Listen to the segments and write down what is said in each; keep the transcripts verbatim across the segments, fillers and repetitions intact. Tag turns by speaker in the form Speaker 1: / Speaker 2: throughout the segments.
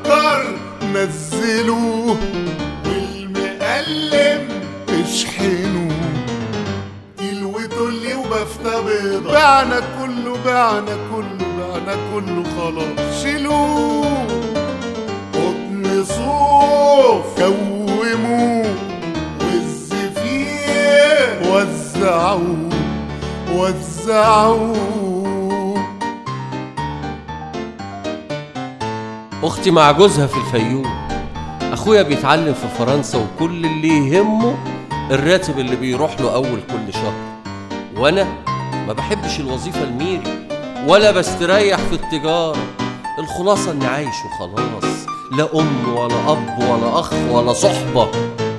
Speaker 1: السكر نزلوه والمقلم اشحنوه، كيلو وتولي وبفتة بيضة، بعنا كله بعنا كله بعنا كله خلاص شيلوه. قطن صوف كوموه والزفير وزعوه وزعوه.
Speaker 2: اختي مع جوزها في الفيوم، اخويا بيتعلم في فرنسا، وكل اللي يهمه الراتب اللي بيروح له اول كل شهر، وانا ما بحبش الوظيفه الميري ولا بستريح في التجاره. الخلاصه اني عايش وخلاص، لا ام ولا اب ولا اخ ولا صحبه.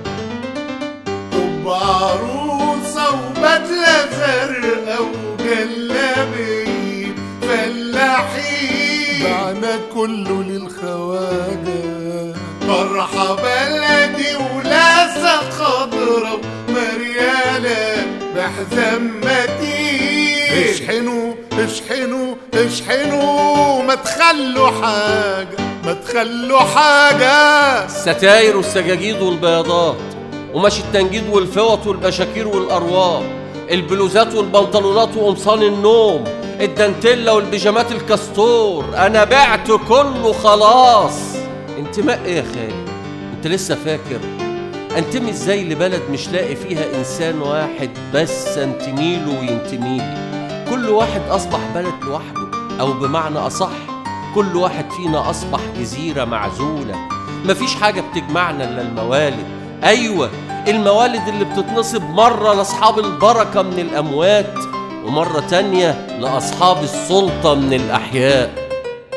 Speaker 1: طب عروسه وبدله زرقاء وجلابيه فلاحين، بعنا كله للخواجه، طرحه بلدي ولاسه خضرا ومرياله بحزام متين. اشحنوا اشحنوا اشحنوا، ما تخلوا حاجه ما تخلوا حاجه.
Speaker 2: الستاير والسجاجيد والبياضات، وماشي التنجيد والفوط والبشاكير والأرواب، البلوزات والبنطلونات وقمصان النوم، الدانتيلا والبيجامات الكاستور، أنا بعت كله خلاص. انتماء إيه يا خالي؟ أنت لسه فاكر؟ أنتمي إزاي لبلد مش لاقي فيها إنسان واحد بس أنتميله وينتميلي؟ كل واحد أصبح بلد لوحده، أو بمعنى أصح كل واحد فينا أصبح جزيرة معزولة، مفيش حاجة بتجمعنا إلا الموالد. أيوة، الموالد اللي بتتنصب مرة لأصحاب البركة من الأموات، ومرة تانية لأصحاب السلطة من الأحياء.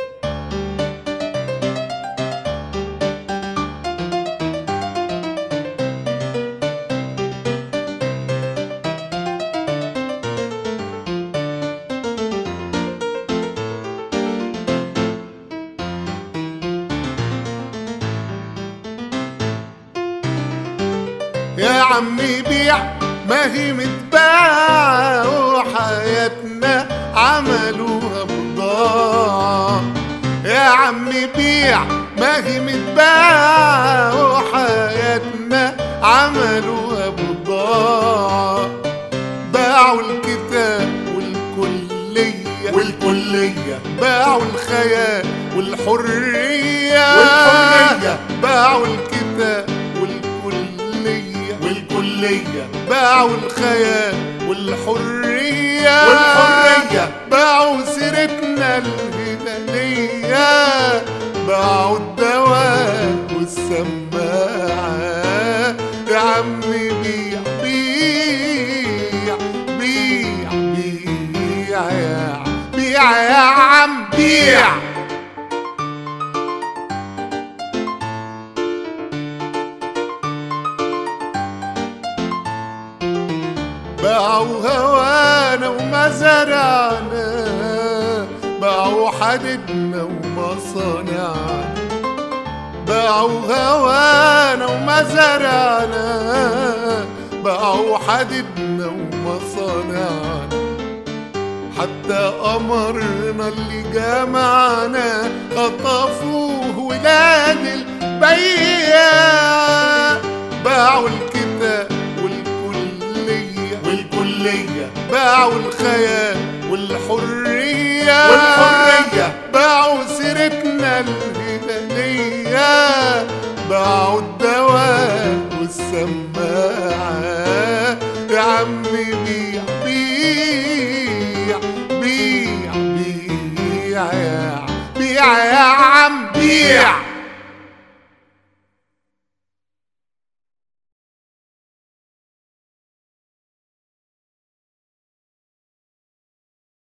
Speaker 1: يا عمي بيع ما هي متباعة، وحياتنا عملوها بضاعة. يا عمي بيع ما هي متباعة، وحياتنا عملوها بضاعة. باعوا الكتاب والكلية والكلية، باعوا الخيال والحرية والحرية، باعوا الكتاب والكلية، باعوا الخيال والحرية والحرية، باعوا سيرتنا الهلالية، باعوا الدواء والسماعة. يا عمي بيع بيع بيع بيع يا بيع يا عم بيع. باعوا هوانا ومزارعنا، باعوا حددنا ومصانعنا، باعوا هوانا ومزارعنا، باعوا حددنا ومصانعنا. حتى قمرنا اللي جمعنا خطفوه ولاد البياع. باعوا الكتاب والكلية، باعوا الخيال والحرية والحرية، باعوا سيرتنا الهلالية، باعوا الدواء والسماعة. يا عمي بيع بيع بيع بيع يا بيع يا عم بيع.